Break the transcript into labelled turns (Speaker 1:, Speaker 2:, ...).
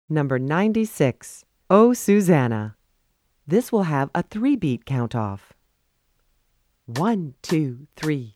Speaker 1: Number 96. Oh, Susanna. This will have a 3-beat count-off. 1, 2, 3.